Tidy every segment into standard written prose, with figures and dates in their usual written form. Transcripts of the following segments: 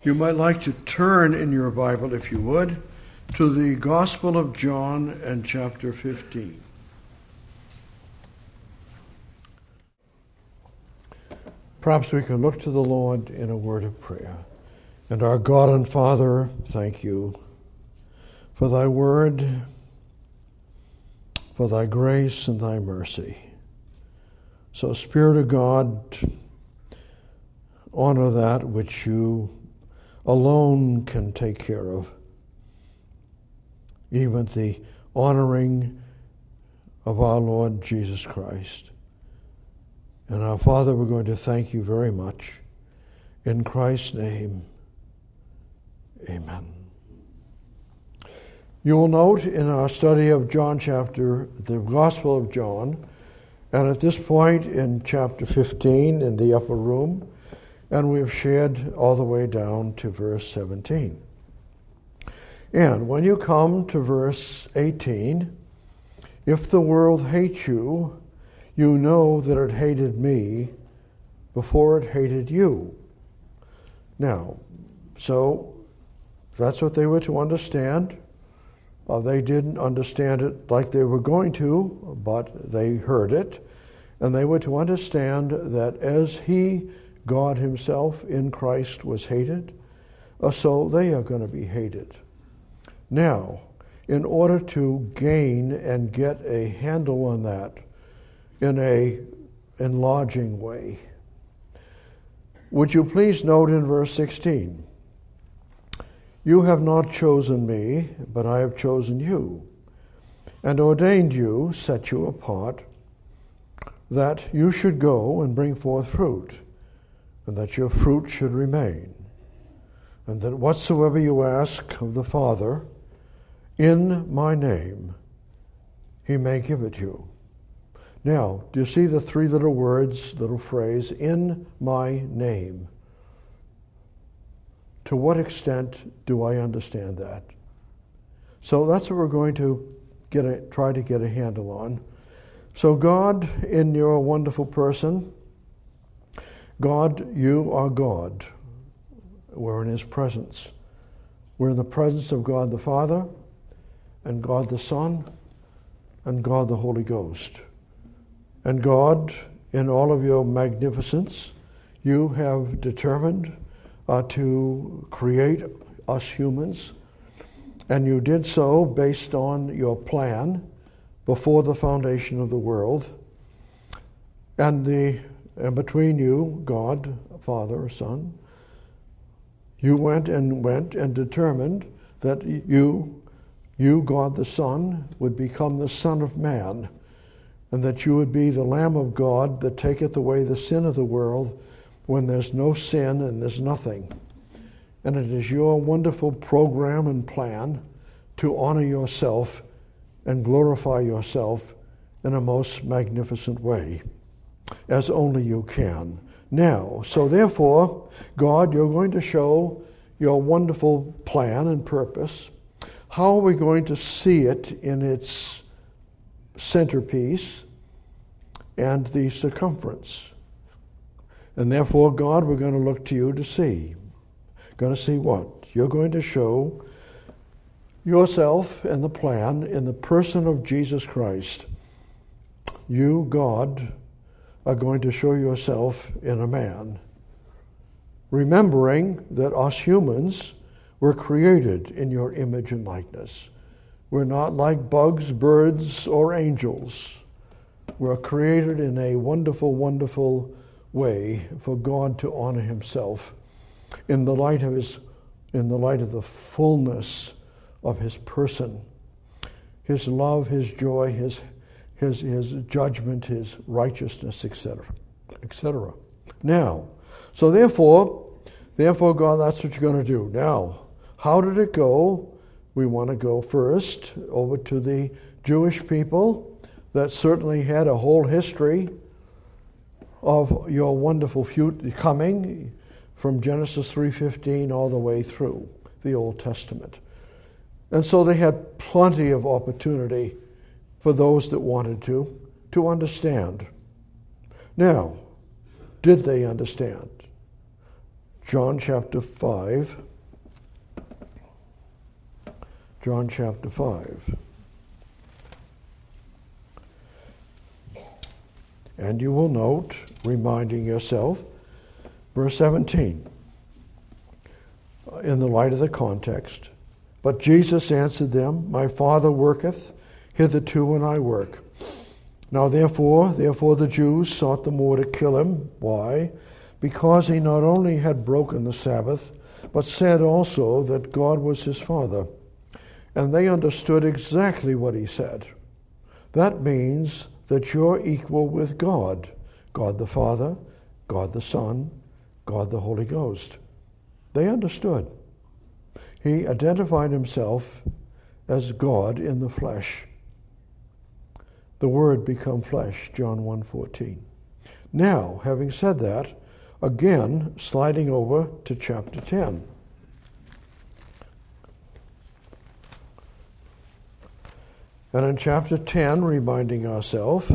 You might like to turn in your Bible, if you would, to the Gospel of John and chapter 15. Perhaps we can look to the Lord in a word of prayer. And our God and Father, thank you for thy word, for thy grace and thy mercy. So, Spirit of God, honor that which you alone can take care of, even the honoring of our Lord Jesus Christ. And our Father, we're going to thank you very much. In Christ's name, amen. You will note in our study of the Gospel of John, and at this point in chapter 15 in the upper room, and we've shared all the way down to verse 17. And when you come to verse 18, if the world hates you, you know that it hated me before it hated you. Now, so that's what they were to understand. They didn't understand it like they were going to, but they heard it. And they were to understand that as God himself in Christ was hated, so they are going to be hated. Now, in order to gain and get a handle on that in an enlarging way, would you please note in verse 16, you have not chosen me, but I have chosen you, and ordained you, set you apart, that you should go and bring forth fruit, and that your fruit should remain, and that whatsoever you ask of the Father in my name, he may give it you. Now, do you see the three little phrase, in my name? To what extent do I understand that? So that's what we're going to try to get a handle on. So God, in your wonderful person, God, you are God. We're in his presence. We're in the presence of God the Father, and God the Son, and God the Holy Ghost. And God, in all of your magnificence, you have determined to create us humans, and you did so based on your plan before the foundation of the world. And between you, God, Father, Son, you went and determined that you, God the Son, would become the Son of Man, and that you would be the Lamb of God that taketh away the sin of the world when there's no sin and there's nothing. And it is your wonderful program and plan to honor yourself and glorify yourself in a most magnificent way, as only you can. Now, so therefore, God, you're going to show your wonderful plan and purpose. How are we going to see it in its centerpiece and the circumference? And therefore, God, we're going to look to you to see. Going to see what? You're going to show yourself and the plan in the person of Jesus Christ. You, God, are going to show yourself in a man, remembering that us humans were created in your image and likeness. We're not like bugs, birds, or angels. We're created in a wonderful, wonderful way for God to honor himself in the light of the fullness of his person, his love, his joy, his judgment, his righteousness, etc., etc. Now, so therefore, God, that's what you're going to do. Now, how did it go? We want to go first over to the Jewish people that certainly had a whole history of your wonderful coming from Genesis 3:15 all the way through the Old Testament. And so they had plenty of opportunity for those that wanted to understand. Now, did they understand? John chapter 5. John chapter 5. And you will note, reminding yourself, verse 17, in the light of the context. But Jesus answered them, My Father worketh hitherto, and I work. Now therefore the Jews sought the more to kill him. Why? Because he not only had broken the Sabbath, but said also that God was his Father. And they understood exactly what he said. That means that you're equal with God. God the Father, God the Son, God the Holy Ghost. They understood. He identified himself as God in the flesh. The Word become flesh, John 1:14. Now, having said that, again, sliding over to chapter 10. And in chapter 10, reminding ourselves,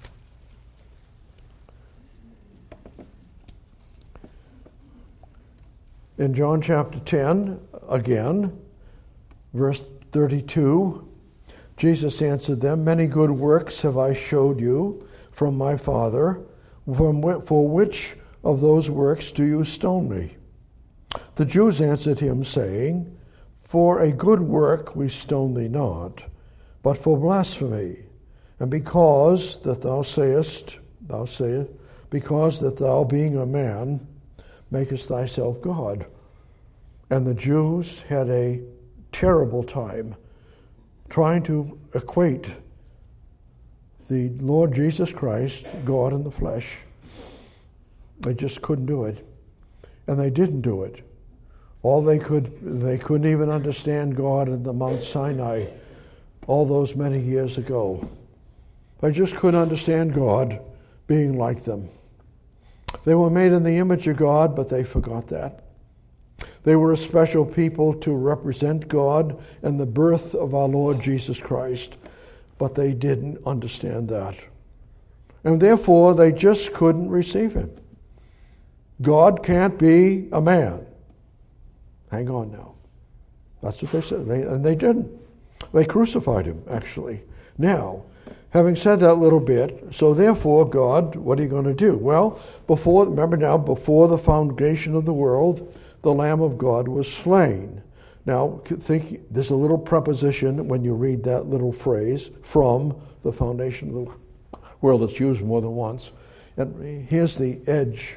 in John chapter 10, again, verse 32, Jesus answered them, Many good works have I showed you from my Father. For which of those works do you stone me? The Jews answered him, saying, For a good work we stone thee not, but for blasphemy, and because that thou sayest, because that thou being a man, makest thyself God. And the Jews had a terrible time trying to equate the Lord Jesus Christ, God in the flesh. They just couldn't do it. And they didn't do it. They couldn't even understand God at the Mount Sinai all those many years ago. They just couldn't understand God being like them. They were made in the image of God, but they forgot that. They were a special people to represent God and the birth of our Lord Jesus Christ, but they didn't understand that. And therefore, they just couldn't receive him. God can't be a man. Hang on now. That's what they said, and they didn't. They crucified him, actually. Now, having said that little bit, so therefore, God, what are you going to do? Well, before the foundation of the world, the Lamb of God was slain. Now, think there's a little preposition when you read that little phrase, from the foundation of the world. It's used more than once. And here's the edge.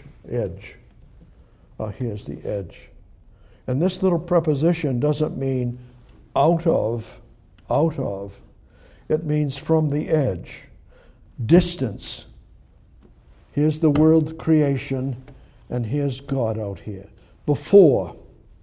Here's the edge. And this little preposition doesn't mean out of. It means from the edge. Distance. Here's the world creation, and here's God out here. Before,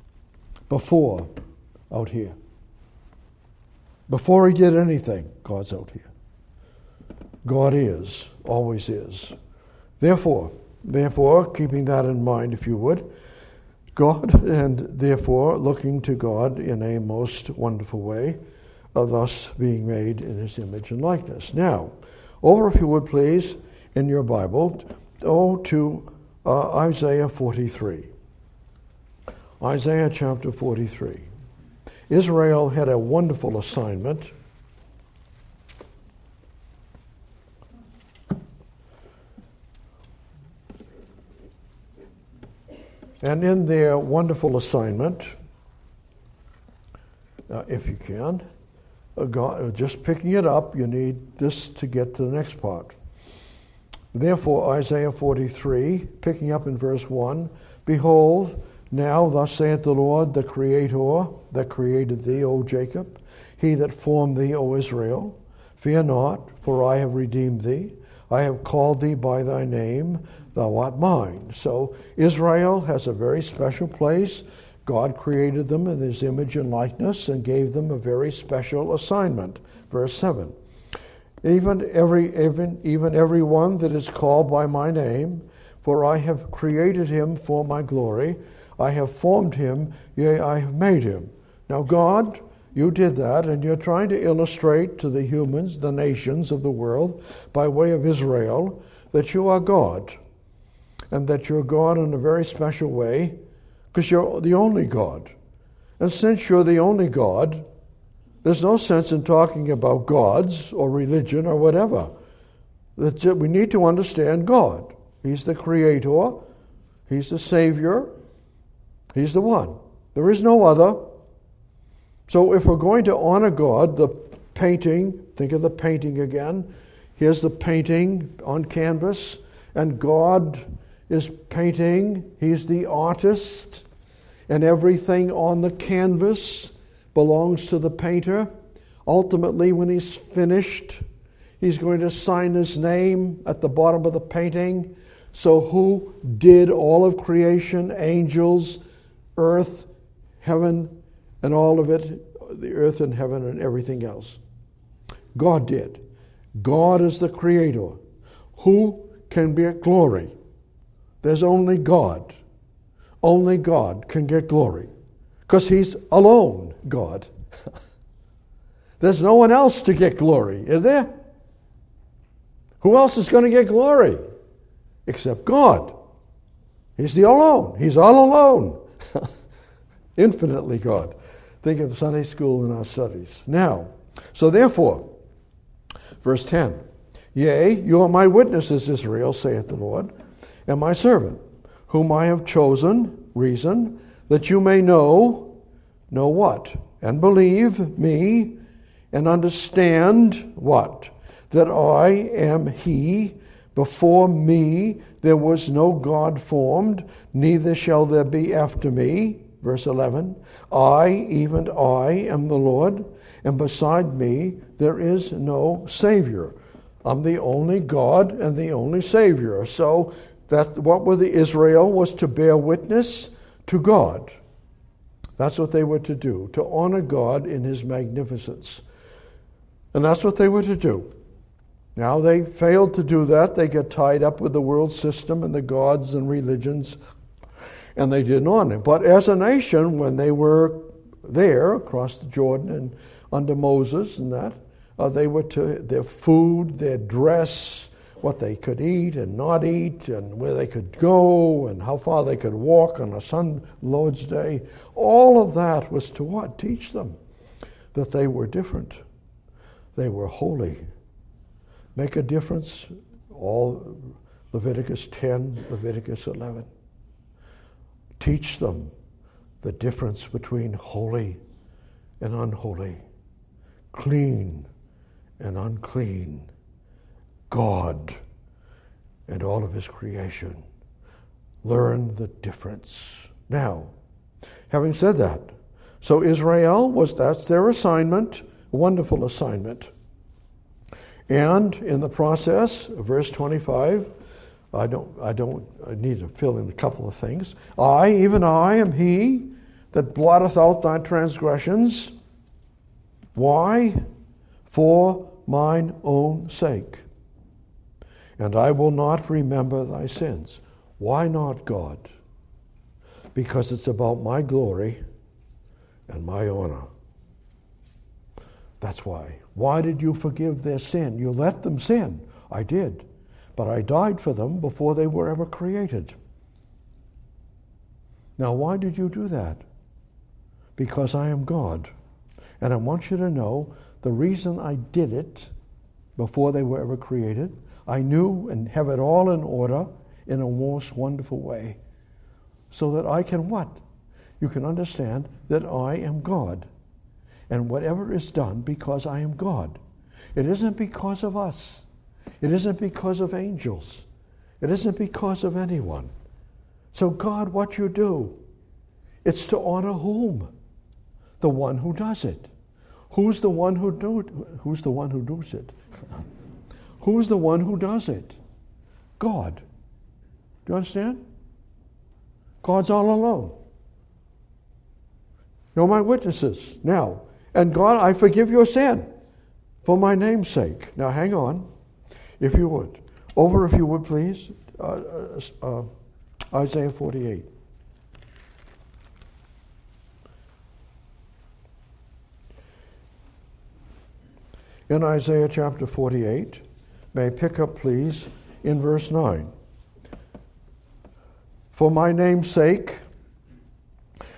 out here. Before he did anything, God's out here. God is, always is. Therefore, keeping that in mind, if you would, God, and therefore looking to God in a most wonderful way, thus being made in his image and likeness. Now, over, if you would please, in your Bible, to Isaiah 43. Isaiah chapter 43. Israel had a wonderful assignment. And in their wonderful assignment, if you can, just picking it up, you need this to get to the next part. Therefore, Isaiah 43, picking up in verse 1, Behold, now thus saith the Lord, the Creator that created thee, O Jacob, he that formed thee, O Israel. Fear not, for I have redeemed thee. I have called thee by thy name, thou art mine. So Israel has a very special place. God created them in his image and likeness and gave them a very special assignment. Verse 7. Even every one that is called by my name, for I have created him for my glory. I have formed him, yea, I have made him. Now God, you did that, and you're trying to illustrate to the humans, the nations of the world, by way of Israel, that you are God, and that you're God in a very special way, because you're the only God. And since you're the only God, there's no sense in talking about gods or religion or whatever. We need to understand God. He's the creator. He's the Savior. He's the one. There is no other. So if we're going to honor God, the painting, think of the painting again. Here's the painting on canvas, and God is painting. He's the artist, and everything on the canvas belongs to the painter. Ultimately, when he's finished, he's going to sign his name at the bottom of the painting. So who did all of creation? Angels, earth, heaven, and all of it, the earth and heaven and everything else. God did. God is the creator. Who can get glory? There's only God. Only God can get glory. Because he's alone God. There's no one else to get glory, is there? Who else is going to get glory? Except God. He's the alone. He's all alone. Infinitely God. Think of Sunday school in our studies. Now, so therefore, verse 10, Yea, you are my witnesses, Israel, saith the Lord, and my servant, whom I have chosen, reason, that you may know what? And believe me, and understand what? That I am he. Before me there was no God formed, neither shall there be after me. Verse 11, I, even I, am the Lord, and beside me there is no Savior. I'm the only God and the only Savior. So that what were the Israel was to bear witness to God. That's what they were to do, to honor God in his magnificence. And that's what they were to do. Now they failed to do that. They got tied up with the world system and the gods and religions, and they didn't honor it. But as a nation, when they were there across the Jordan and under Moses and that, they were to their food, their dress, what they could eat and not eat, and where they could go, and how far they could walk on a sun Lord's day. All of that was to what? Teach them that they were different. They were holy. Make a difference. All Leviticus 10, Leviticus 11. Teach them the difference between holy and unholy, clean and unclean, God and all of his creation. Learn the difference. Now, having said that, so Israel that's their assignment, a wonderful assignment. And in the process, verse 25, I need to fill in a couple of things. I, even I, am he that blotteth out thy transgressions. Why? For mine own sake. And I will not remember thy sins. Why not, God? Because it's about my glory and my honor. That's why. Why did you forgive their sin? You let them sin. I did. But I died for them before they were ever created. Now, why did you do that? Because I am God. And I want you to know the reason I did it before they were ever created, I knew and have it all in order in a most wonderful way. So that I can what? You can understand that I am God. And whatever is done because I am God. It isn't because of us. It isn't because of angels. It isn't because of anyone. So God, what you do, it's to honor whom? The one who does it. Who's the one who do it? Who's the one who does it? Who's the one who does it? God. Do you understand? God's all alone. You're my witnesses. Now, and God, I forgive your sin for my name's sake. Now, hang on, if you would. Over, if you would, please. Isaiah 48. In Isaiah chapter 48, may I pick up, please, in verse 9. For my name's sake,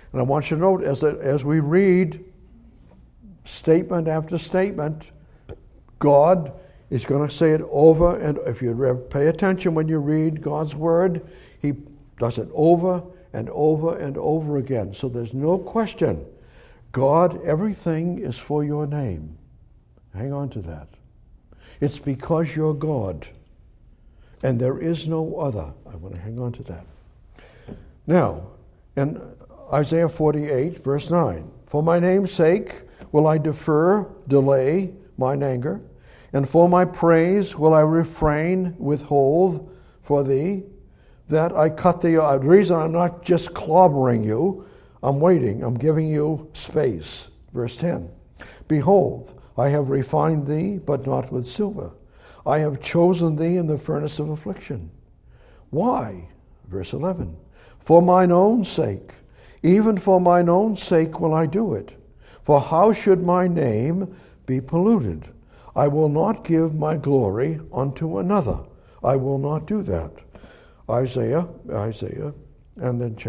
And I want you to note as we read statement after statement, God is going to say it over, and if you pay attention when you read God's word, he does it over and over and over again. So there's no question. God, everything is for your name. Hang on to that. It's because you're God, and there is no other. I want to hang on to that. Now, in Isaiah 48, verse 9, for my name's sake will I delay mine anger, and for my praise will I refrain, withhold for thee, that I cut thee off. The reason I'm not just clobbering you, I'm waiting, I'm giving you space. Verse 10, behold, I have refined thee, but not with silver. I have chosen thee in the furnace of affliction. Why? Verse 11, for mine own sake, even for mine own sake will I do it. For how should my name be polluted? I will not give my glory unto another. I will not do that. Isaiah, and then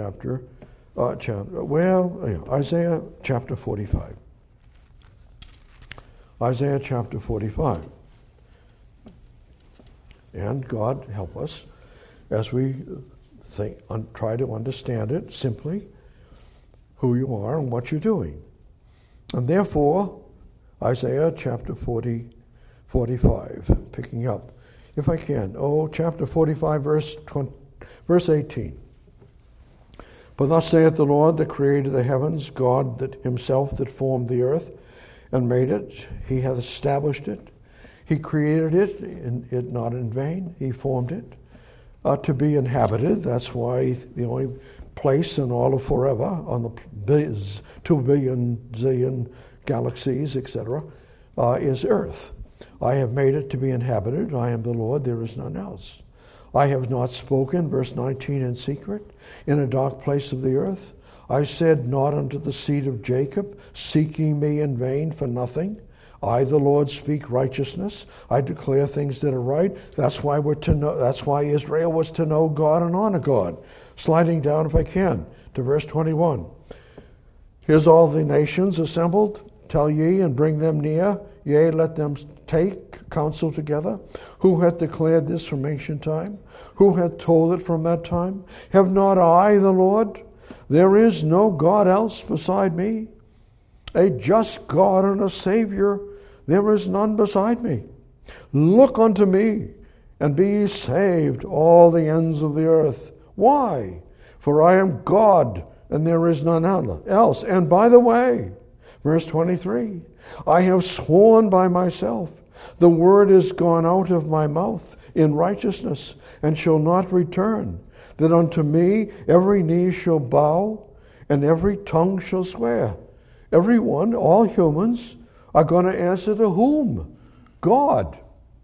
Isaiah chapter 45. Isaiah chapter 45. And God help us as we try to understand it simply, who you are and what you're doing. And therefore, Isaiah chapter 45, picking up, if I can. Chapter 45, verse 18. But thus saith the Lord, that created the heavens, God that himself that formed the earth and made it. He hath established it. He created it not in vain. He formed it to be inhabited. That's why the only place in all of forever on the 2 billion zillion galaxies, etc., is earth. I have made it to be inhabited. I am the Lord, there is none else. I have not spoken, verse 19, in secret, in a dark place of the earth. I said not unto the seed of Jacob, seek ye me in vain for nothing. I, the Lord, speak righteousness. I declare things that are right. That's why we're to know. That's why Israel was to know God and honor God. Sliding down, if I can, to verse 21. Here's all the nations assembled. Tell ye and bring them near. Yea, let them take counsel together. Who hath declared this from ancient time? Who hath told it from that time? Have not I, the Lord? There is no God else beside me. A just God and a Savior, there is none beside me. Look unto me, and be ye saved, all the ends of the earth. Why? For I am God, and there is none else. And by the way, verse 23, I have sworn by myself, the word is gone out of my mouth in righteousness, and shall not return, that unto me every knee shall bow, and every tongue shall swear. Everyone, all humans, are going to answer to whom? God.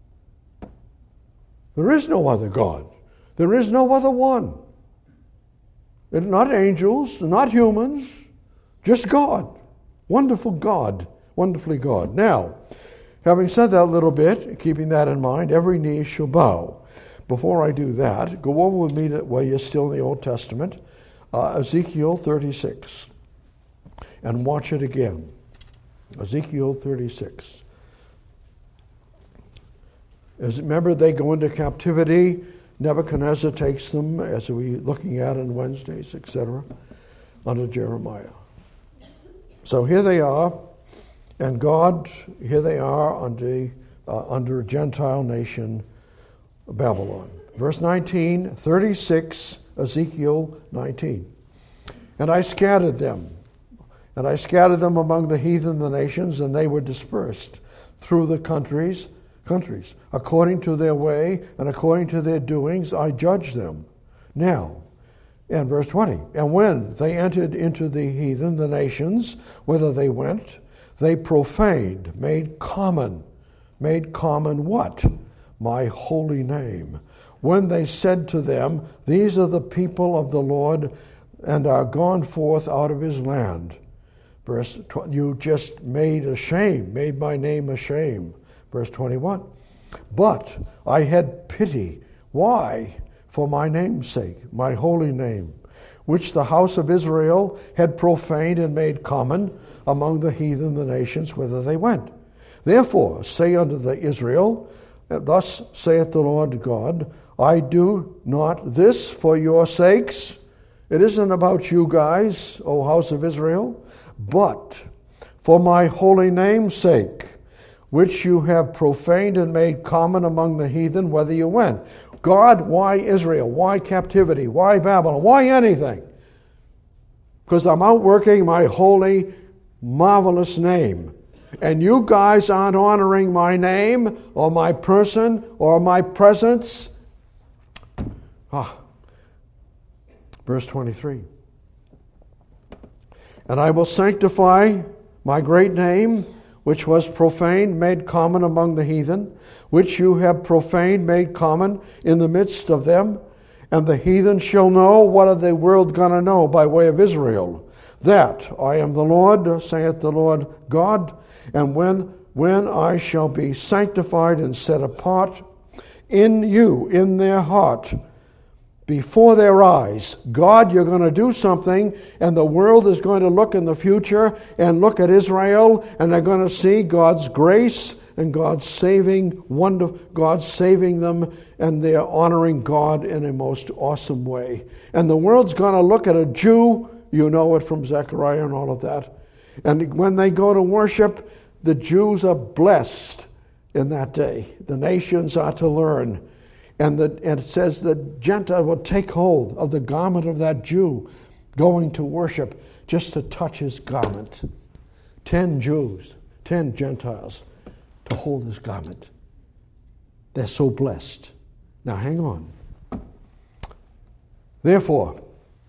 There is no other God. There is no other one. And not angels, not humans, just God. Wonderful God. Wonderfully God. Now, having said that a little bit, keeping that in mind, every knee shall bow. Before I do that, go over with me while you're still in the Old Testament, Ezekiel 36. And watch it again. Ezekiel 36. Remember, they go into captivity. Nebuchadnezzar takes them, as we're looking at on Wednesdays, etc., under Jeremiah. So here they are, and God, here they are under a Gentile nation, Babylon. Verse 19, 36, Ezekiel 19. And I scattered them among the heathen, the nations, and they were dispersed through the countries. According to their way and according to their doings, I judge them. Now, and verse 20, and when they entered into the heathen, the nations, whither they went, they profaned, made common what? My holy name. When they said to them, these are the people of the Lord, and are gone forth out of his land. You just made my name a shame. Verse 21. But I had pity. Why? For my name's sake, my holy name. which the house of Israel had profaned and made common among the heathen, the nations, whither they went. Therefore say unto the Israel, thus saith the Lord God, I do not this for your sakes. It isn't about you guys, O house of Israel, but for my holy name's sake, which you have profaned and made common among the heathen, whither you went. God, why Israel? Why captivity? Why Babylon? Why anything? Because I'm outworking my holy, marvelous name. And you guys aren't honoring my name or my person or my presence. Verse 23. And I will sanctify my great name, which was profaned, made common among the heathen, which you have profaned, made common in the midst of them. And the heathen shall know. What are the world going to know by way of Israel? That I am the Lord, saith the Lord God. And when I shall be sanctified and set apart in you, in their heart, before their eyes. God, you're going to do something, and the world is going to look in the future and look at Israel, and they're going to see God's grace and God's saving wonder, God saving them, and they're honoring God in a most awesome way. And the world's going to look at a Jew, you know it from Zechariah and all of that. And when they go to worship, the Jews are blessed in that day. The nations are to learn. And it says that Gentile will take hold of the garment of that Jew going to worship just to touch his garment. 10 Jews, 10 Gentiles to hold his garment. They're so blessed. Now hang on. Therefore,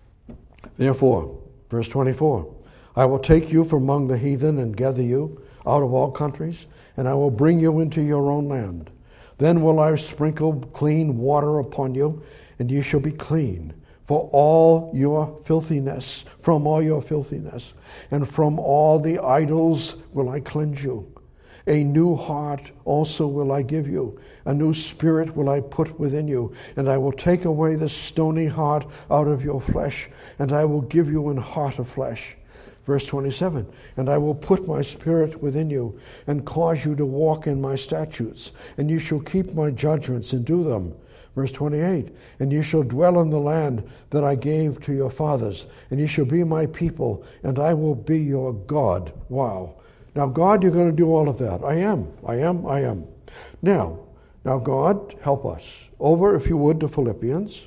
verse 24, I will take you from among the heathen and gather you out of all countries, and I will bring you into your own land. Then will I sprinkle clean water upon you, and you shall be clean from all your filthiness, and from all the idols will I cleanse you. A new heart also will I give you, a new spirit will I put within you, and I will take away the stony heart out of your flesh, and I will give you an heart of flesh. Verse 27, and I will put my spirit within you and cause you to walk in my statutes, and you shall keep my judgments and do them. Verse 28, and you shall dwell in the land that I gave to your fathers, and you shall be my people, and I will be your God. Wow. Now, God, you're going to do all of that. I am. Now, God, help us. Over, if you would, to Philippians.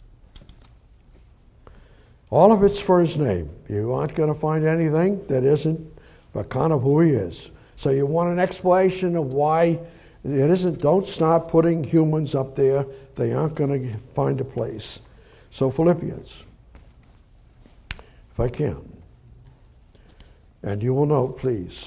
All of it's for his name. You aren't going to find anything that isn't account of who he is. So you want an explanation of why it isn't. Don't start putting humans up there. They aren't going to find a place. So Philippians, if I can. And you will note, please.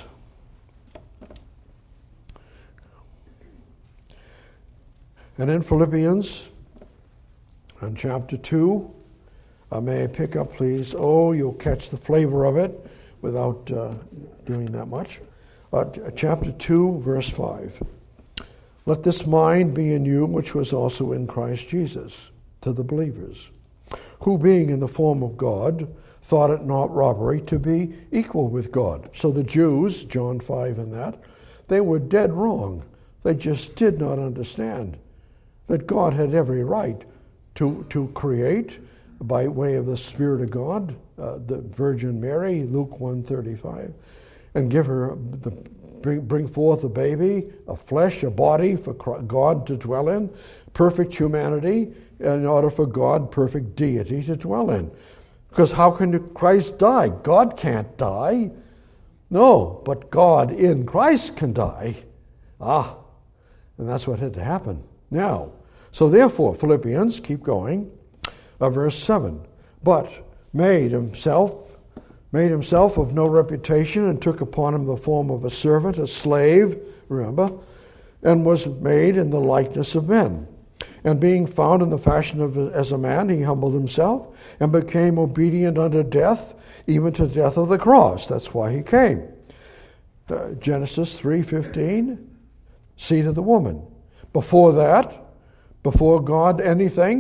And in Philippians, in chapter 2, may I pick up, please? Oh, you'll catch the flavor of it without doing that much. Chapter 2, verse 5. Let this mind be in you, which was also in Christ Jesus, to the believers, who being in the form of God, thought it not robbery to be equal with God. So the Jews, John 5 and that, they were dead wrong. They just did not understand that God had every right to create by way of the Spirit of God, the Virgin Mary, Luke 1:35, and give her bring forth a baby, a flesh, a body for God to dwell in, perfect humanity, in order for God, perfect deity to dwell in. Because how can Christ die? God can't die. No, but God in Christ can die. And that's what had to happen. Now, so therefore, Philippians, keep going. Verse 7, but made himself of no reputation, and took upon him the form of a servant, a slave, remember, and was made in the likeness of men. And being found in the fashion as a man, he humbled himself, and became obedient unto death, even to death of the cross. That's why he came. Genesis 3:15, seed of the woman. Before that, before God anything,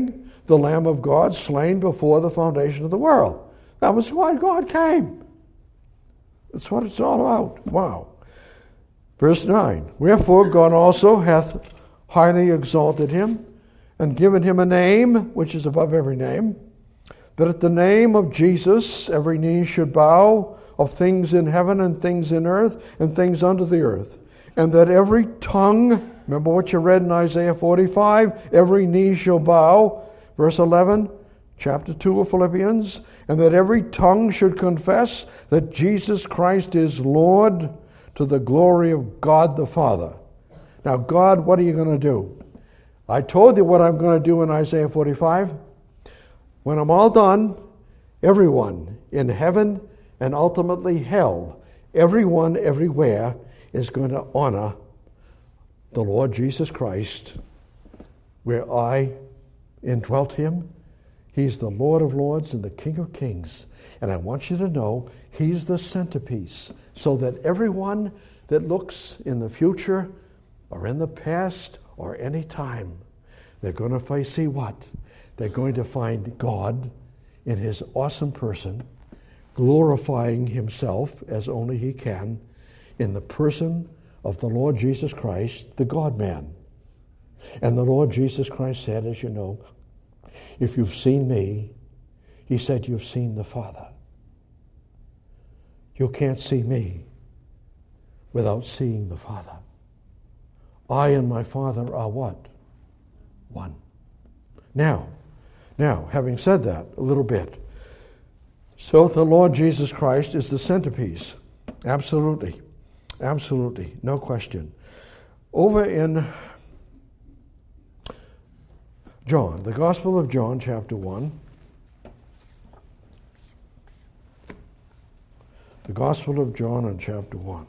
the Lamb of God slain before the foundation of the world. That was why God came. That's what it's all about. Wow. Verse 9, wherefore God also hath highly exalted him, and given him a name which is above every name, that at the name of Jesus every knee should bow, of things in heaven and things in earth and things under the earth, and that every tongue, remember what you read in Isaiah 45, every knee shall bow. Verse 11, chapter 2 of Philippians, and that every tongue should confess that Jesus Christ is Lord, to the glory of God the Father. Now, God, what are you going to do? I told you what I'm going to do in Isaiah 45. When I'm all done, everyone in heaven and ultimately hell, everyone everywhere is going to honor the Lord Jesus Christ, where I indwelt him. He's the Lord of lords and the King of kings. And I want you to know he's the centerpiece, so that everyone that looks in the future or in the past or any time, they're going to see what? They're going to find God in his awesome person, glorifying himself as only he can in the person of the Lord Jesus Christ, the God-man. And the Lord Jesus Christ said, as you know, if you've seen me, he said, you've seen the Father. You can't see me without seeing the Father. I and my Father are what? One. Now, having said that a little bit, so the Lord Jesus Christ is the centerpiece. Absolutely. Absolutely. No question. Over in John, the Gospel of John, chapter 1. The Gospel of John in chapter 1.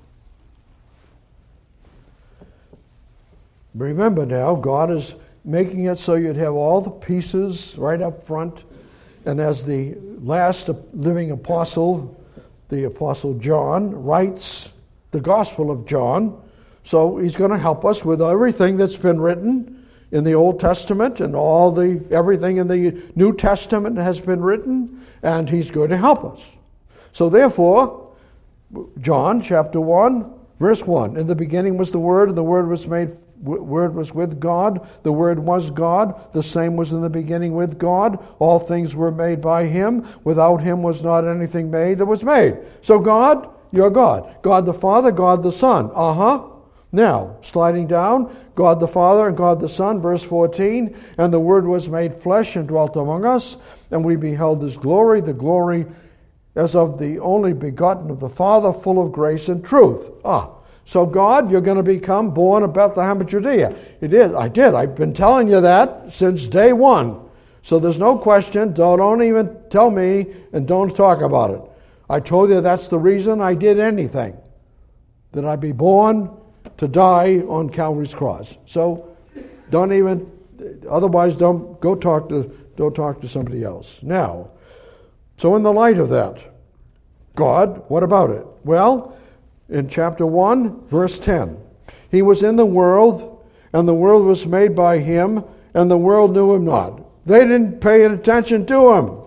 Remember now, God is making it so you'd have all the pieces right up front. And as the last living apostle, the Apostle John, writes the Gospel of John, so he's going to help us with everything that's been written in the Old Testament, and everything in the New Testament has been written, and he's going to help us. So therefore, John chapter 1, verse 1, in the beginning was the Word, and the Word was with God, the Word was God, the same was in the beginning with God, all things were made by him, without him was not anything made that was made. So God, you're God. God the Father, God the Son. Now, sliding down, God the Father and God the Son, verse 14, and the Word was made flesh and dwelt among us, and we beheld his glory, the glory as of the only begotten of the Father, full of grace and truth. So God, you're going to become born of Bethlehem of Judea. It is. I did. I've been telling you that since day one. So there's no question. Don't even tell me and don't talk about it. I told you that's the reason I did anything. That I be born to die on Calvary's cross. So don't even, otherwise don't talk to somebody else. Now, so in the light of that, God, what about it? Well, in chapter 1, verse 10, he was in the world, and the world was made by him, and the world knew him not. They didn't pay attention to him.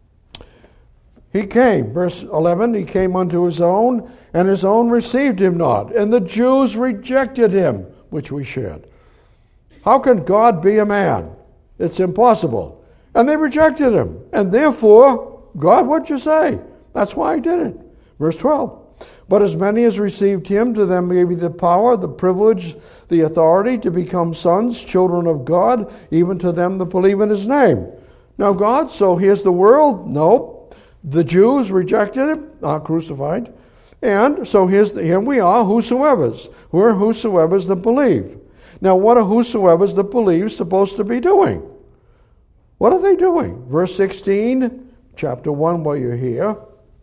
He came, verse 11, he came unto his own, and his own received him not. And the Jews rejected him, which we shared. How can God be a man? It's impossible. And they rejected him. And therefore, God, what'd you say? That's why I did it. Verse 12. But as many as received him, to them gave he the power, the privilege, the authority to become sons, children of God, even to them that believe in his name. Now God, so here's the world? No. The Jews rejected him, crucified. And so here we are, whosoever's. We're whosoever's that believe. Now what are whosoever's that believe supposed to be doing? What are they doing? Verse 16, chapter 1, while you're here.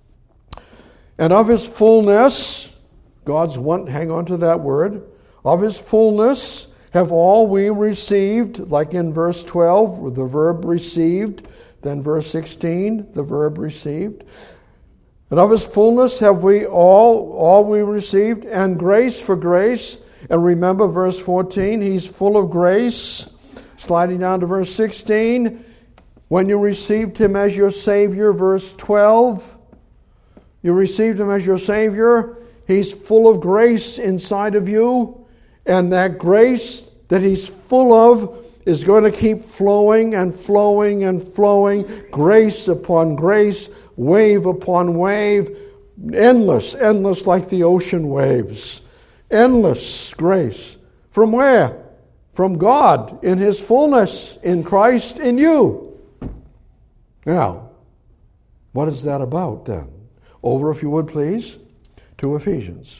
And of his fullness, God's one, hang on to that word, of his fullness have all we received, like in verse 12, with the verb received, then verse 16, the verb received. And of his fullness have we all we received, and grace for grace. And remember verse 14, he's full of grace. Sliding down to verse 16, When you received him as your Savior, verse 12, you received him as your Savior. He's full of grace inside of you. And that grace that he's full of is going to keep flowing and flowing and flowing. Grace upon grace, wave upon wave. Endless, endless like the ocean waves. Endless grace. From where? From God in his fullness, in Christ in you. Now, what is that about then? Over, if you would please, to Ephesians.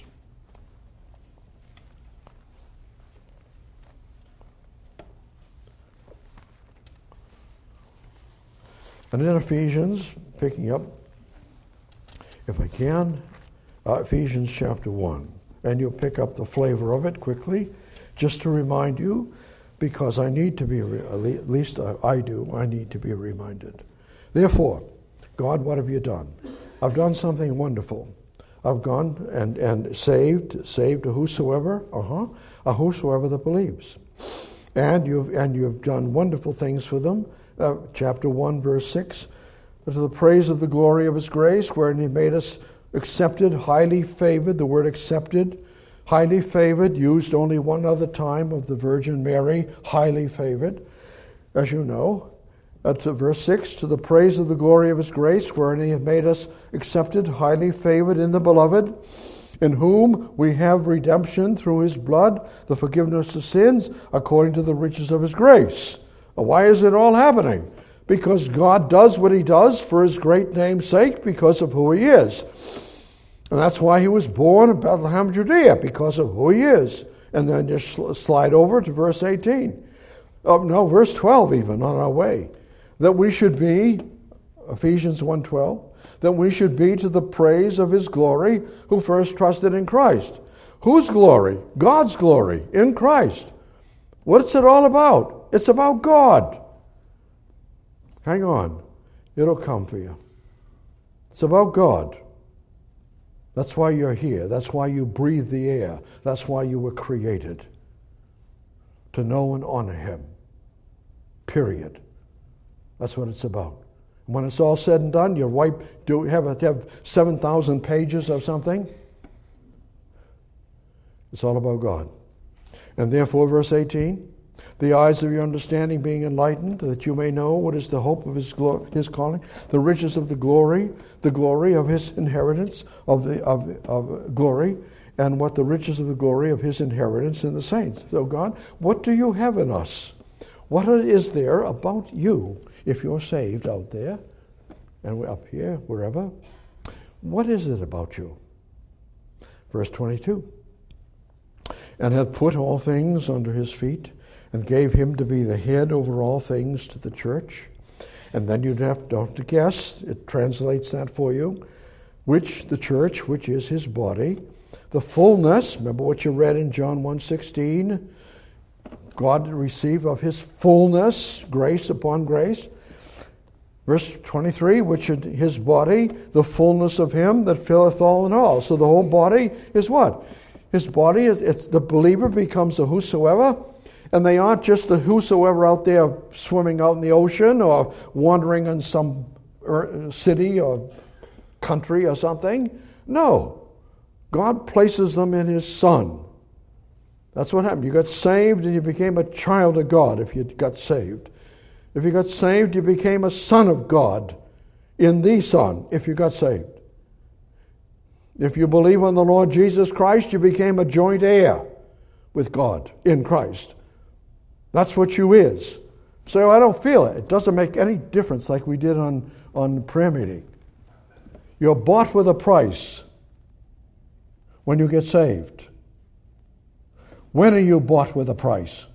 And in Ephesians, picking up, if I can, Ephesians chapter 1. And you'll pick up the flavor of it quickly, just to remind you, because I need to be, at least I do, I need to be reminded. Therefore, God, what have you done? I've done something wonderful. I've gone and saved whosoever, whosoever that believes. And you've done wonderful things for them. Chapter 1, verse 6, to the praise of the glory of his grace, wherein he made us accepted, highly favored. The word accepted, highly favored, used only one other time of the Virgin Mary, highly favored, as you know. To verse 6, to the praise of the glory of his grace, wherein he hath made us accepted, highly favored in the beloved, in whom we have redemption through his blood, the forgiveness of sins, according to the riches of his grace. Why is it all happening? Because God does what he does for his great name's sake, because of who he is. And that's why he was born in Bethlehem, Judea, because of who he is. And then just slide over to verse 18. Verse 12 even, on our way. That we should be, Ephesians 1:12, that we should be to the praise of his glory, who first trusted in Christ. Whose glory? God's glory in Christ. What's it all about? It's about God. Hang on. It'll come for you. It's about God. That's why you're here. That's why you breathe the air. That's why you were created. To know and honor him. Period. That's what it's about. When it's all said and done, you have 7,000 pages of something. It's all about God. And therefore, verse 18, the eyes of your understanding being enlightened, that you may know what is the hope of his calling, the riches of the glory of his inheritance, of glory, and what the riches of the glory of his inheritance in the saints. So God, what do you have in us? What is there about you, if you're saved out there, and we're up here, wherever? What is it about you? Verse 22. And hath put all things under his feet, and gave him to be the head over all things to the church. And then you don't have to guess, it translates that for you, which the church, which is his body, the fullness, remember what you read in John 1:16, God received of his fullness, grace upon grace. Verse 23, which in his body, the fullness of him that filleth all in all. So the whole body is what? His body, it's the believer becomes a whosoever, and they aren't just a whosoever out there swimming out in the ocean or wandering in some city or country or something. No. God places them in his Son. That's what happened. You got saved and you became a child of God if you got saved. If you got saved, you became a son of God in the Son if you got saved. If you believe on the Lord Jesus Christ, you became a joint heir with God in Christ. That's what you is. So I don't feel it. It doesn't make any difference like we did on prayer meeting. You're bought with a price when you get saved. When are you bought with a price?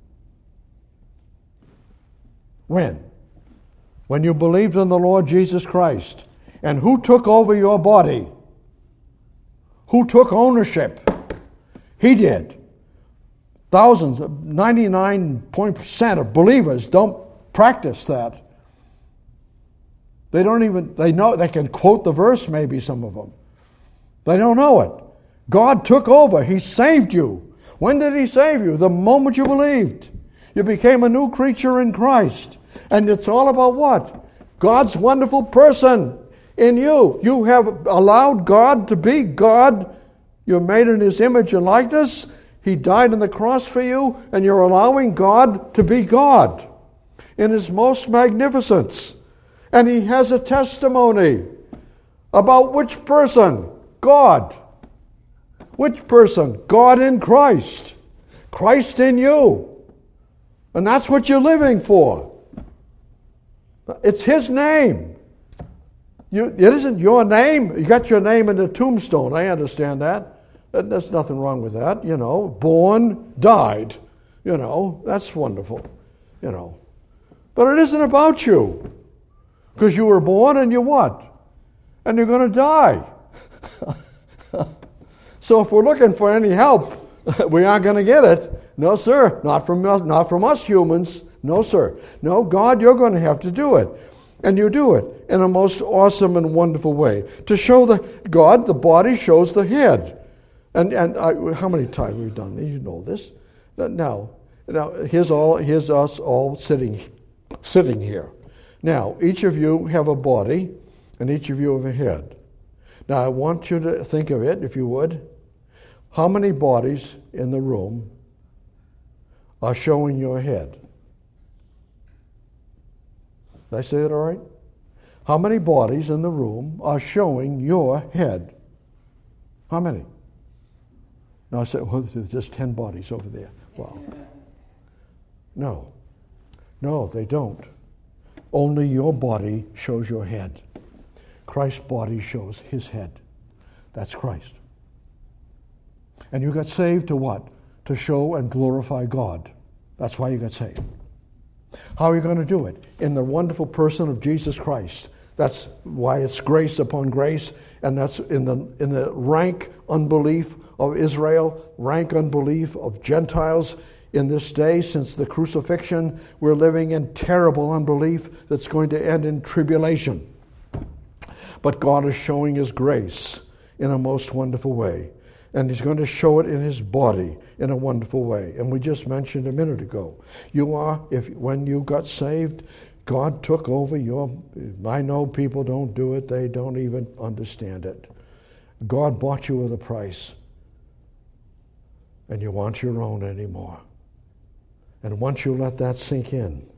When? When you believed in the Lord Jesus Christ. And who took over your body? Who took ownership? He did. Thousands, 99% of believers don't practice that. They know, they can quote the verse maybe, some of them. They don't know it. God took over. He saved you. When did he save you? The moment you believed. You became a new creature in Christ. And it's all about what? God's wonderful person in you. You have allowed God to be God. You're made in His image and likeness. He died on the cross for you, and you're allowing God to be God in His most magnificence. And He has a testimony about which person? God. Which person? God in Christ. Christ in you. And that's what you're living for. It's His name. It isn't your name. You got your name in the tombstone. I understand that. There's nothing wrong with that. Born, died. That's wonderful. But it isn't about you. Because you were born and you're what? And you're going to die. So if we're looking for any help, we aren't going to get it. No, sir. Not from us humans. No, sir. No, God, you're going to have to do it. And you do it in a most awesome and wonderful way. To show God, the body shows the head. And how many times we've done this? You know this. Now here's us all sitting here. Now, each of you have a body, and each of you have a head. Now, I want you to think of it, if you would. How many bodies in the room are showing your head? Did I say that all right? How many bodies in the room are showing your head? How many? No, I said, well, there's just 10 bodies over there. Wow. No, they don't. Only your body shows your head. Christ's body shows His head. That's Christ. And you got saved to what? To show and glorify God. That's why you got saved. How are you going to do it? In the wonderful person of Jesus Christ. That's why it's grace upon grace, and that's in the rank unbelief of Israel, rank unbelief of Gentiles. In this day, since the crucifixion, we're living in terrible unbelief that's going to end in tribulation. But God is showing His grace in a most wonderful way. And He's going to show it in His body in a wonderful way. And we just mentioned a minute ago, when you got saved, God took over I know people don't do it, they don't even understand it. God bought you with a price. And you want your own anymore. And once you let that sink in,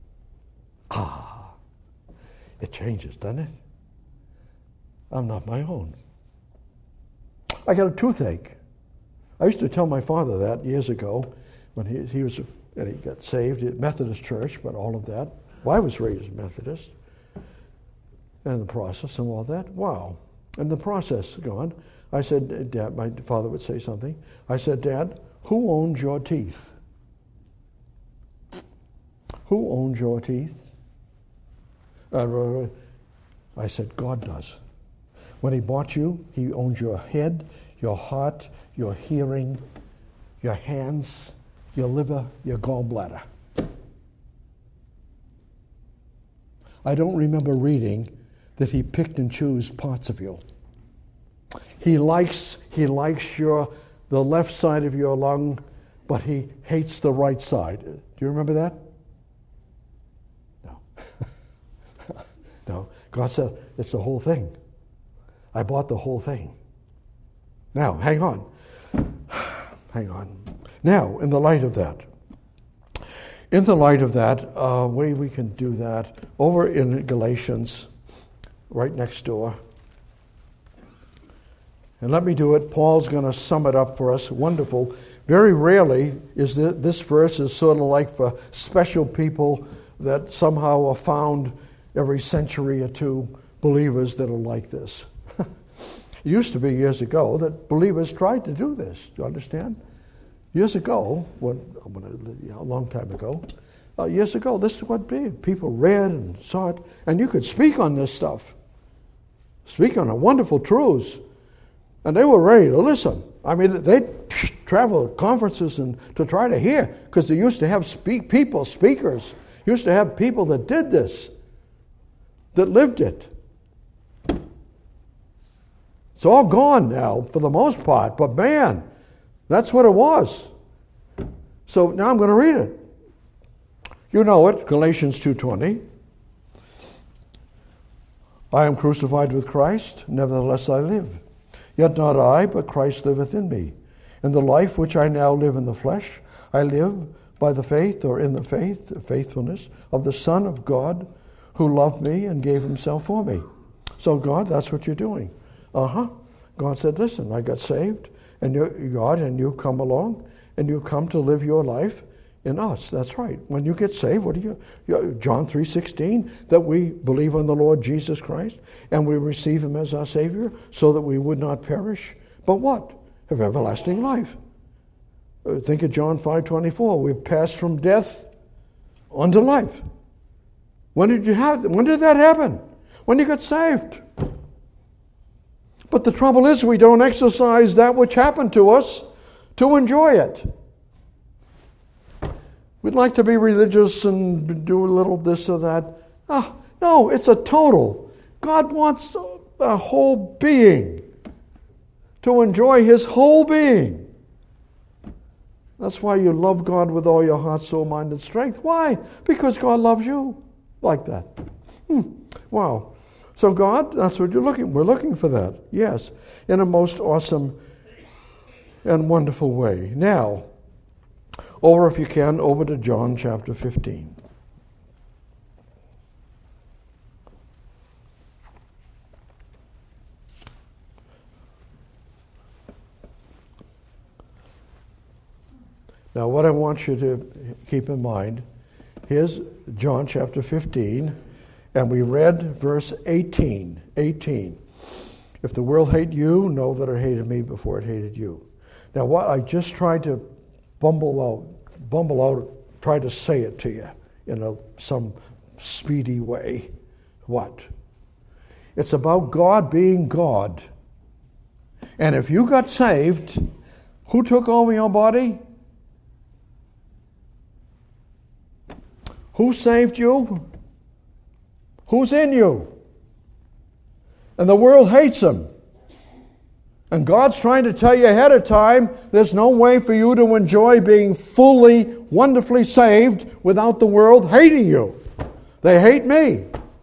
it changes, doesn't it? I'm not my own. I got a toothache. I used to tell my father that years ago when he got saved at Methodist church, but all of that. Well, I was raised Methodist. And the process and all that. Wow. And the process going. I said, Dad, my father would say something. I said, Dad, who owns your teeth? Who owns your teeth? I said, God does. When He bought you, He owns your head, your heart, your hearing, your hands, your liver, your gallbladder. I don't remember reading that He picked and chose parts of you. He likes the left side of your lung, but He hates the right side. Do you remember that? No. No. God said, it's the whole thing. I bought the whole thing. Now, hang on. Now, in the light of that, way we can do that, over in Galatians, right next door. And let me do it. Paul's going to sum it up for us. Wonderful. Very rarely is this verse is sort of like for special people that somehow are found every century or two, believers that are like this. It used to be years ago that believers tried to do this. Do you understand? Years ago, a long time ago, years ago, this is what people read and saw it, and you could speak on this stuff, speak on the wonderful truths, and they were ready to listen. I mean, they'd travel to conferences and to try to hear, because they used to have speakers, used to have people that did this, that lived it. It's all gone now for the most part, but man, that's what it was. So now I'm going to read it. You know it, Galatians 2:20. I am crucified with Christ, nevertheless I live. Yet not I, but Christ liveth in me. And the life which I now live in the flesh, I live by the faith, or in the faithfulness of the Son of God, who loved me and gave himself for me. So God, that's what you're doing. God said, listen, I got saved, and you're God, and you come along, and you come to live your life in us. That's right. When you get saved, what do you John 3:16, that we believe on the Lord Jesus Christ, and we receive him as our Savior, so that we would not perish, but what? Have everlasting life. Think of John 5:24. We've passed from death unto life. When did that happen? When you got saved. But the trouble is, we don't exercise that which happened to us to enjoy it. We'd like to be religious and do a little this or that. No, it's a total. God wants a whole being to enjoy his whole being. That's why you love God with all your heart, soul, mind, and strength. Why? Because God loves you like that. Wow. So God, that's what we're looking for that. Yes, in a most awesome and wonderful way. Now, if you can, over to John chapter 15. Now, what I want you to keep in mind, here's John chapter 15, and we read verse 18. If the world hate you, know that it hated me before it hated you. Now, what I just tried to bumble out, try to say it to you in some speedy way. What? It's about God being God. And if you got saved, who took over your body? Who saved you? Who's in you? And the world hates him. And God's trying to tell you ahead of time, there's no way for you to enjoy being fully, wonderfully saved without the world hating you. They hate me.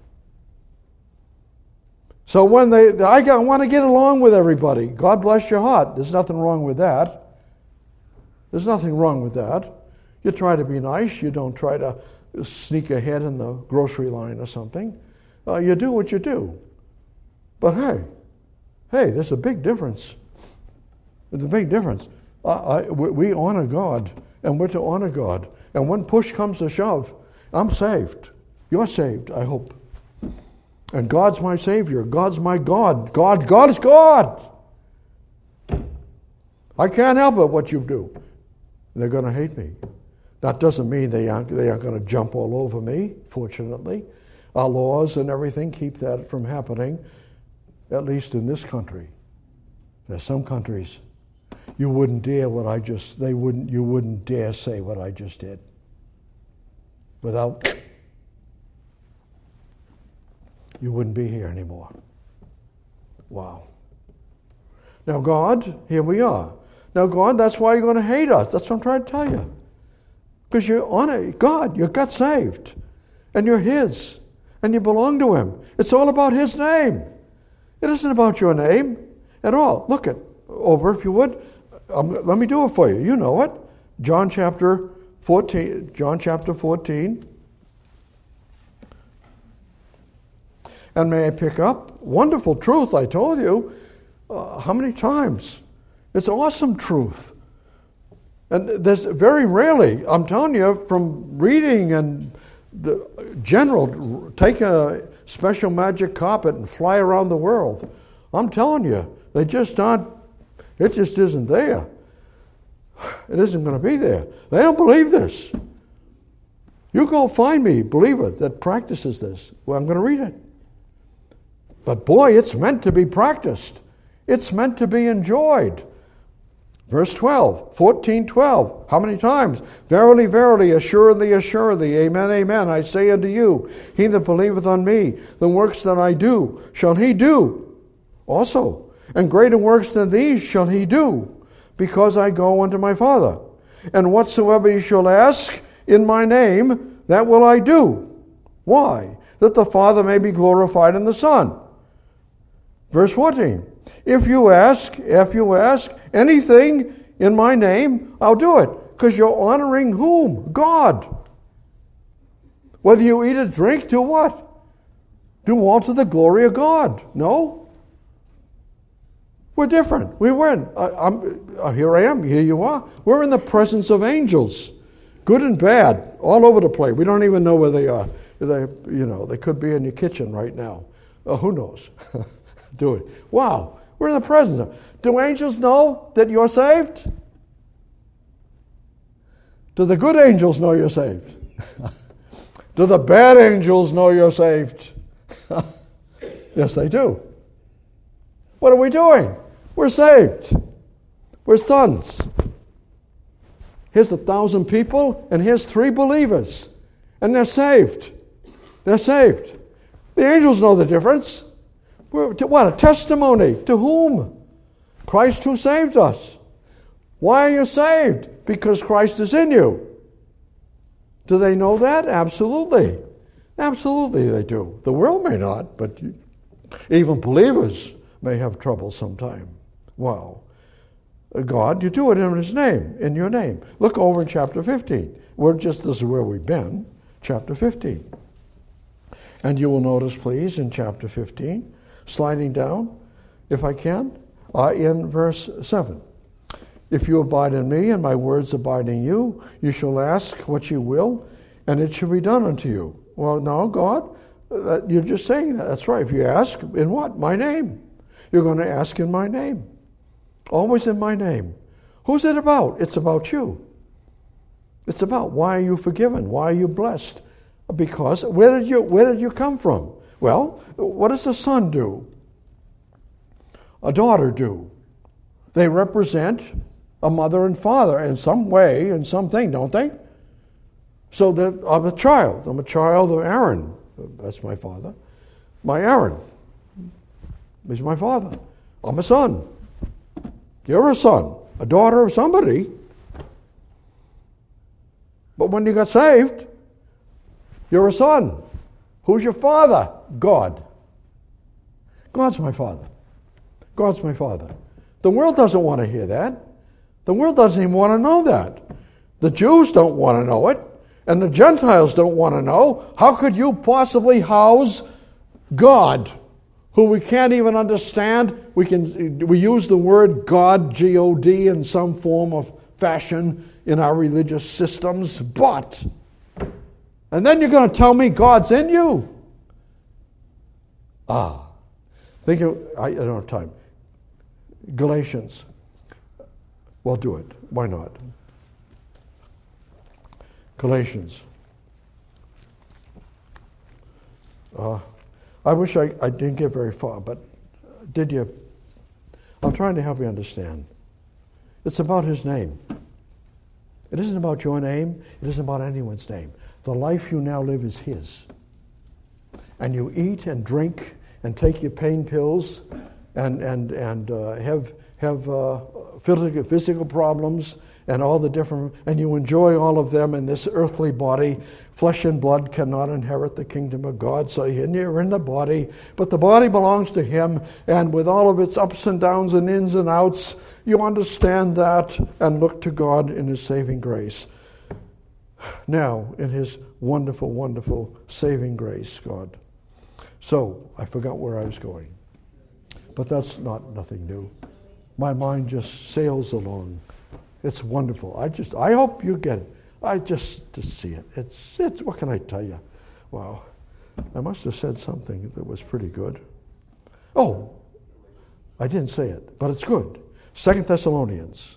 So when I want to get along with everybody. God bless your heart. There's nothing wrong with that. There's nothing wrong with that. You try to be nice. You don't try to sneak ahead in the grocery line or something. You do what you do. But hey, there's a big difference. There's a big difference. We honor God, and we're to honor God. And when push comes to shove, I'm saved. You're saved, I hope. And God's my Savior. God's my God. God is God. I can't help it what you do. They're going to hate me. That doesn't mean they aren't going to jump all over me, fortunately. Our laws and everything keep that from happening, at least in this country. There's some countries you wouldn't dare you wouldn't dare say what I just did. Without, you wouldn't be here anymore. Wow. Now God, here we are. Now God, that's why you're going to hate us. That's what I'm trying to tell you. Because you honor God, you got saved, and you're his, and you belong to him. It's all about his name. It isn't about your name at all. Look it over, if you would. Let me do it for you. You know it. John chapter 14. And may I pick up? Wonderful truth, I told you. How many times? It's awesome truth. And there's very rarely, I'm telling you, from reading and the general, take a special magic carpet and fly around the world. I'm telling you, they just aren't, it just isn't there. It isn't going to be there. They don't believe this. You go find me, believer, that practices this. Well, I'm going to read it. But boy, it's meant to be practiced. It's meant to be enjoyed. Verse 12, 14:12. How many times? Verily, verily, assuredly, assuredly, amen, amen, I say unto you, he that believeth on me, the works that I do, shall he do also. And greater works than these shall he do, because I go unto my Father. And whatsoever you shall ask in my name, that will I do. Why? That the Father may be glorified in the Son. Verse 14. If you ask anything in my name, I'll do it. Because you're honoring whom? God. Whether you eat or drink, do what? Do all to the glory of God. No? We're different. We weren't. Here I am. Here you are. We're in the presence of angels. Good and bad. All over the place. We don't even know where they are. They could be in your kitchen right now. Who knows? Do it. Wow. We're in the presence of. Do angels know that you're saved? Do the good angels know you're saved? Do the bad angels know you're saved? Yes, they do. What are we doing? We're saved. We're sons. Here's 1,000 people, and here's 3 believers. And they're saved. They're saved. The angels know the difference. What? A testimony. To whom? Christ who saved us. Why are you saved? Because Christ is in you. Do they know that? Absolutely. Absolutely they do. The world may not, but even believers may have trouble sometime. Wow. God, you do it in His name, in your name. Look over in chapter 15. This is where we've been, chapter 15. And you will notice, please, in chapter 15, sliding down, if I can, in verse 7. If you abide in me and my words abide in you, you shall ask what you will, and it shall be done unto you. Well, no, God, you're just saying that. That's right. If you ask, in what? My name. You're going to ask in my name. Always in my name. Who's it about? It's about you. It's about why are you forgiven? Why are you blessed? Because where did you come from? Well, what does a son do? A daughter do? They represent a mother and father in some way, in something, don't they? So that I'm a child. I'm a child of Aaron. That's my father. My Aaron is my father. I'm a son. You're a son, a daughter of somebody. But when you got saved, you're a son. Who's your father? God. God's my father. God's my father. The world doesn't want to hear that. The world doesn't even want to know that. The Jews don't want to know it, and the Gentiles don't want to know. How could you possibly house God, who we can't even understand? We use the word God, G-O-D, in some form of fashion in our religious systems, but, and then you're going to tell me God's in you? Think of, I don't have time. Galatians. Well, do it. Why not? Galatians. I wish I didn't get very far, but did you? I'm trying to help you understand. It's about His name. It isn't about your name. It isn't about anyone's name. The life you now live is His. And you eat and drink and take your pain pills and have physical problems and all the different, and you enjoy all of them in this earthly body. Flesh and blood cannot inherit the kingdom of God, so you're in the body, but the body belongs to Him, and with all of its ups and downs and ins and outs, you understand that and look to God in His saving grace. Now, in His wonderful, wonderful saving grace, God. So, I forgot where I was going. But that's nothing new. My mind just sails along. It's wonderful. I hope you get it. To see it. It's what can I tell you? Wow. I must have said something that was pretty good. Oh, I didn't say it, but it's good. 2 Thessalonians.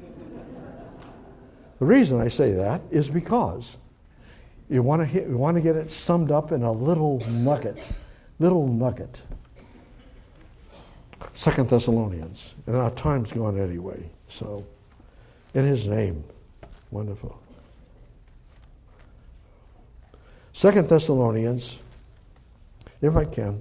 The reason I say that is because you want to get it summed up in a little nugget. 2 Thessalonians. And our time's gone anyway. So, in His name. Wonderful. 2 Thessalonians, if I can.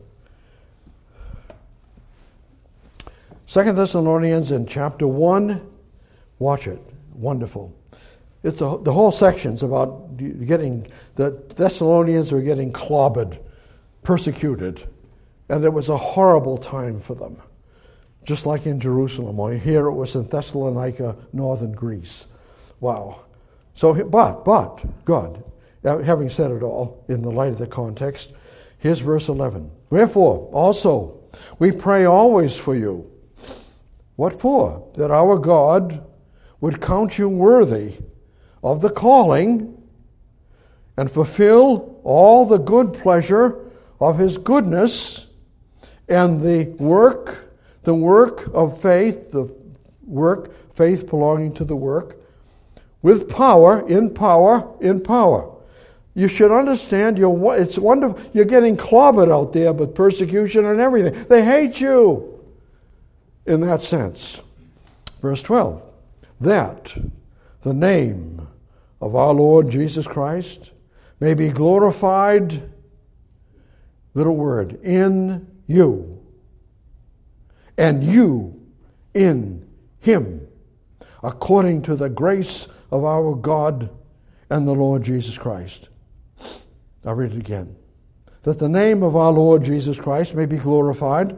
2 Thessalonians in chapter 1. Watch it. Wonderful. the whole section's about the Thessalonians were getting clobbered, persecuted, and it was a horrible time for them. Just like in Jerusalem, or here it was in Thessalonica, northern Greece. Wow. So, but God, having said it all in the light of the context, here's verse 11. Wherefore, also, we pray always for you. What for? That our God would count you worthy of the calling and fulfill all the good pleasure of his goodness and the work of faith, faith belonging to the work, with power, in power. You should understand, it's wonderful. You're getting clobbered out there with persecution and everything. They hate you in that sense. Verse 12, that the name of our Lord Jesus Christ may be glorified, little word, in you, and you in him, according to the grace of our God and the Lord Jesus Christ. I'll read it again. That the name of our Lord Jesus Christ may be glorified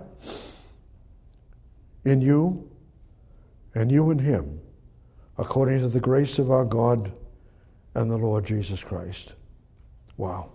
in you, and you in him, according to the grace of our God and the Lord Jesus Christ. Wow.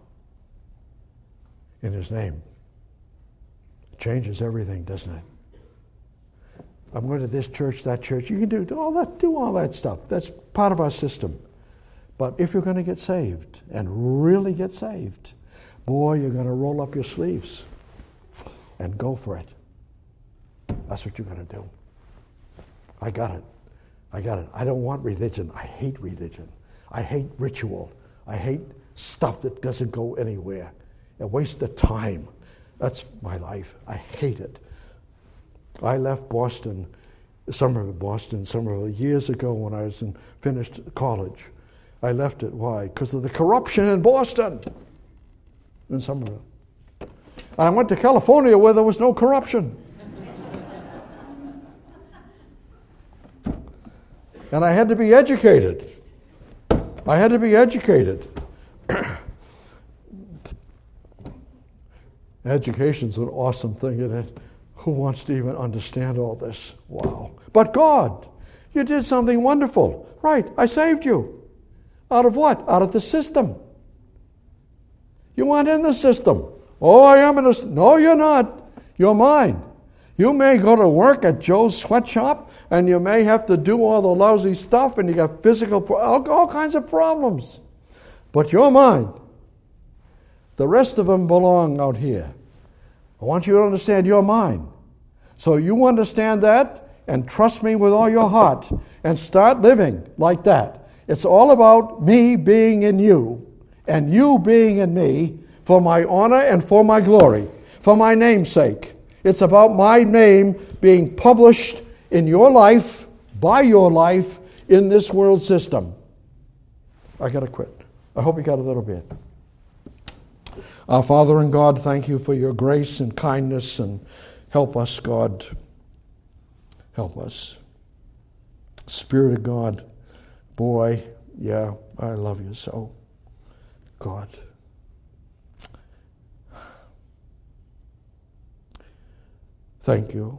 In his name. It changes everything, doesn't it? I'm going to this church, that church. You can do all that stuff. That's part of our system. But if you're going to get saved, and really get saved, boy, you're going to roll up your sleeves and go for it. That's what you're going to do. I got it. I don't want religion. I hate religion. I hate ritual. I hate stuff that doesn't go anywhere. A waste of time. That's my life. I hate it. I left Boston, Somerville, years ago when I was finished college. I left it. Why? Because of the corruption in Boston, in Somerville. And I went to California where there was no corruption. And I had to be educated. Education's an awesome thing, isn't it? Who wants to even understand all this? Wow. But God, you did something wonderful. Right, I saved you. Out of what? Out of the system. You weren't in the system. Oh, I am in the system. No, you're not. You're mine. You may go to work at Joe's sweatshop, and you may have to do all the lousy stuff, and you got all kinds of problems. But you're mine. The rest of them belong out here. I want you to understand you're mine. So you understand that and trust me with all your heart and start living like that. It's all about me being in you and you being in me for my honor and for my glory, for my name's sake. It's about my name being published in your life, by your life, in this world system. I got to quit. I hope you got a little bit. Our Father and God, thank you for your grace and kindness, and help us, God. Help us. Spirit of God, boy, yeah, I love you so. God. Thank you.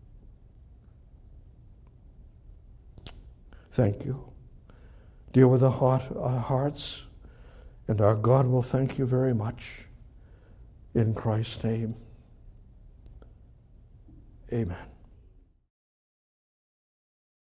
Thank you. Deal with our hearts, and our God will thank you very much. In Christ's name, amen.